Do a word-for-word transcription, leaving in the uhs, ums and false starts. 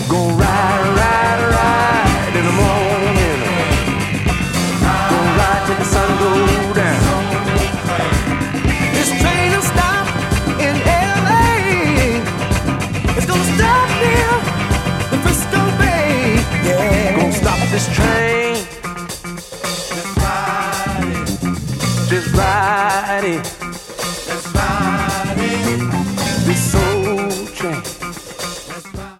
Gonna ride, ride, ride in the morning. Gonna ride till the sun goes down. This train will stop in L A. It's gonna stop near the Frisco Bay. Yeah. Gonna stop this train. Just ride it. Just ride it.